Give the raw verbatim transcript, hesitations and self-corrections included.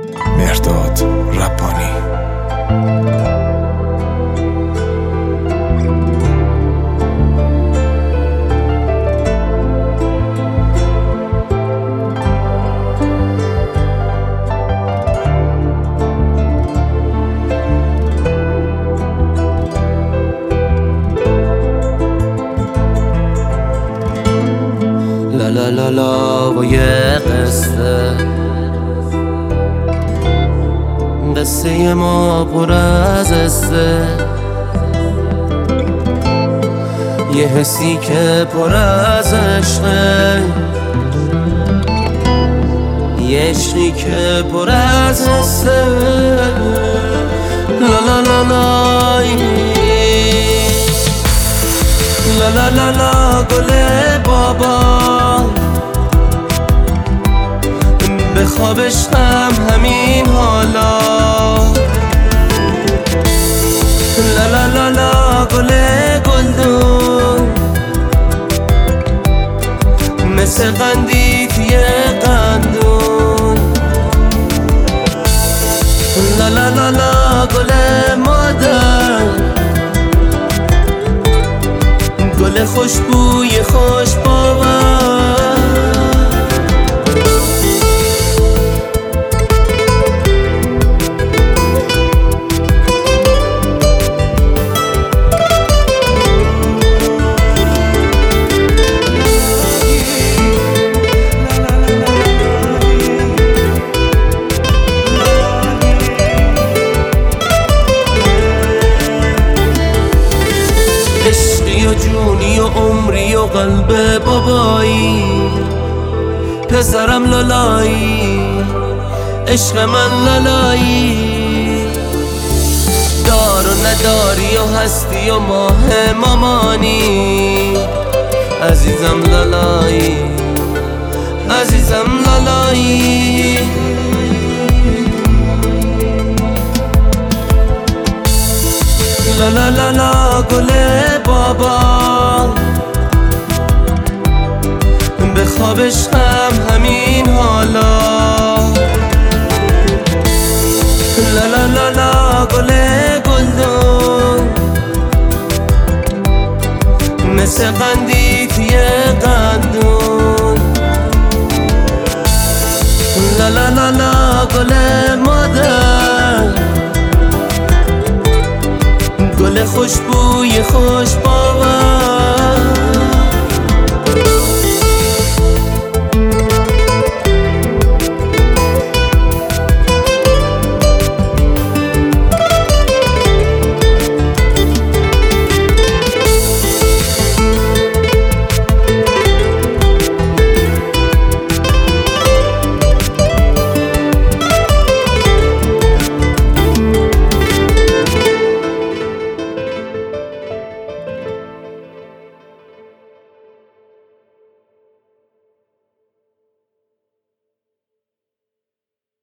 مهرداد ربانی. لا لا لا لا و یه قصه قصه ما پر از قصه، یه حسی که پر از عشقه، یه عشقی که پر از حسه. لا لا لا لا لا لا لا لا گل بابا، به خوابش هم همین حالا. لا لا لا لا گل گلدون، مثل قندی توی قندون. لا لا لا لا گل مادر، گل خوشبوی خوش باور. عشقی و جونی و عمری و قلب بابایی، پسرم لالایی، عشق من لالایی. دار و نداری و هستی و ماه مامانی، عزیزم لالایی، عزیزم لالایی. لا لا لا لا گل بابا، به خوابش هم همین حالا. لا لا لا لا گل گلدون، مثل قندی توی قندون. لا لا لا لا گل مادر، گل خوشبوی خوش باور.